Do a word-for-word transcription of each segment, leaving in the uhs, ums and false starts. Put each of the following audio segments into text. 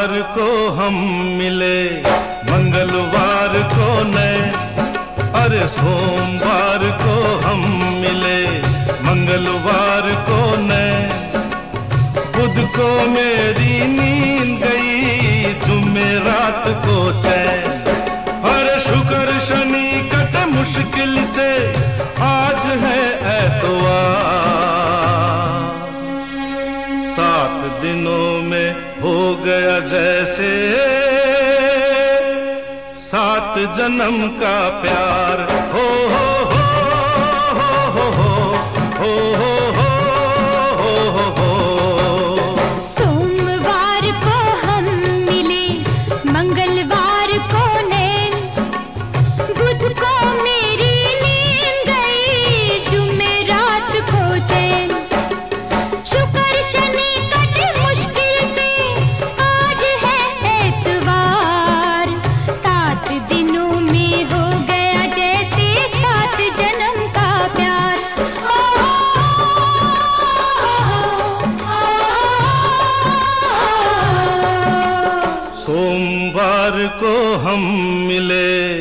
सोमवार को हम मिले, मंगलवार को नए। अरे सोमवार को हम मिले, मंगलवार को नए। बुध को मेरी नींद गई, जुमेरात को चैन। अरे शुक्र शनि कटे मुश्किल से, आज है एतवार। सात दिनों में हो गया जैसे सात जन्म का प्यार। हो हो हो हो हो हो हो हो हो हो। सोमवार को हम मिले, मंगलवार को नैन। बुध को मेरी नींद गई, जुमेरात को चैन। शुक्र शनि कटे मुश्किल से, आज है एतवार। सात दिनों में हो गया जैसे सात जन्म का प्यार। सोमवार को हम मिले।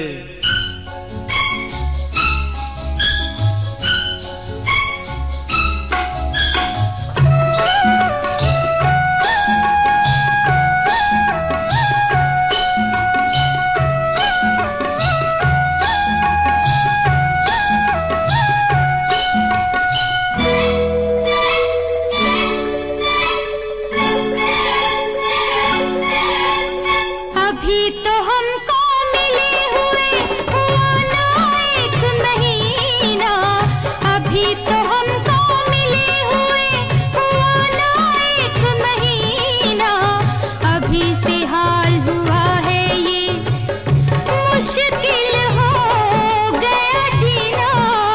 अभी तो हमको मिले हुए हुआ ना एक महीना। अभी तो हमको मिले हुए हुआ ना एक महीना। अभी से हाल हुआ है ये मुश्किल हो गया जीना।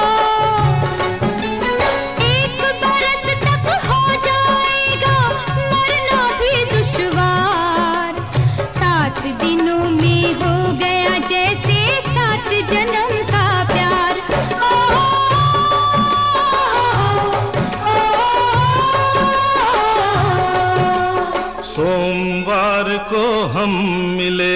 एक बरस तक हो जाएगा मरना भी दुश्वार। सात दिनों में हो गया जैसे सात जन्म का प्यार। सोमवार को हम मिले।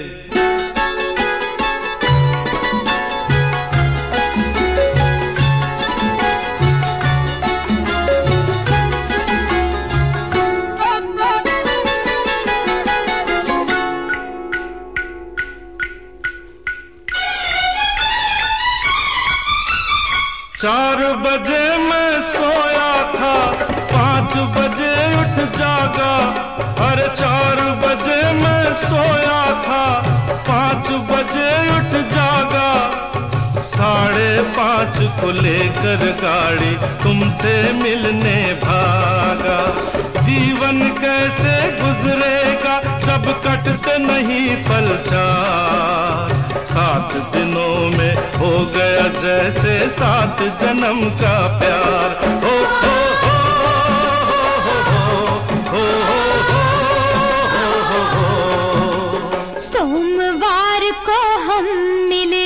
चार बजे मैं सोया था, पाँच बजे उठ जागा। अरे चार बजे मैं सोया था, पाँच बजे उठ जागा। साढ़े पाँच को लेकर गाड़ी तुमसे मिलने भागा। जीवन कैसे गुजरेगा जब कटते नहीं पल चार। सात दिनों में हो गया जैसे सात जन्म का प्यार। हो हो हो हो हो हो हो। सोमवार को हम मिले।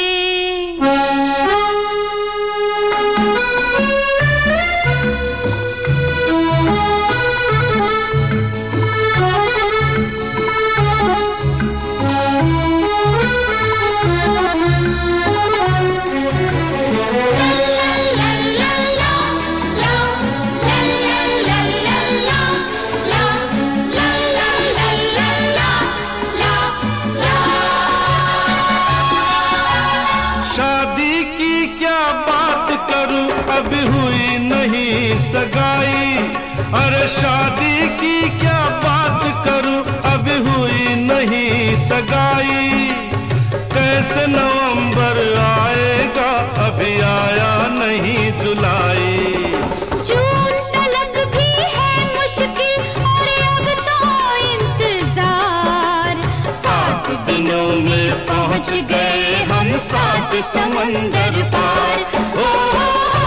शादी की क्या बात करूं, अभी हुई नहीं सगाई। अरे शादी की क्या बात करूं, अभी हुई नहीं सगाई। कैसे नवंबर आएगा, अभी आया नहीं जुलाई। जून तलक भी है मुश्किल और अब तो इंतजार। सात दिनों में पहुंच गए हम सात समंदर पार। हो हो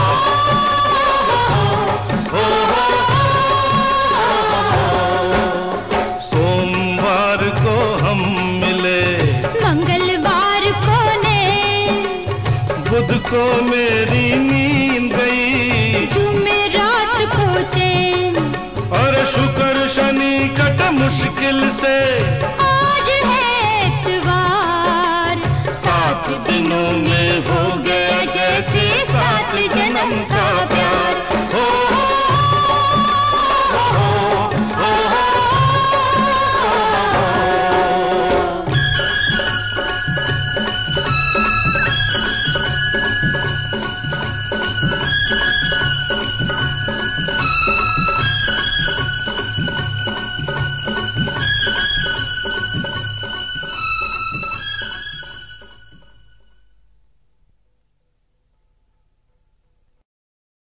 हो हो। सोमवार को हम मिले, मंगलवार को नैन। बुध को मेरी नींद गई, जुमेरात को चैन। और शुक्र शनि कट मुश्किल मुश्किल से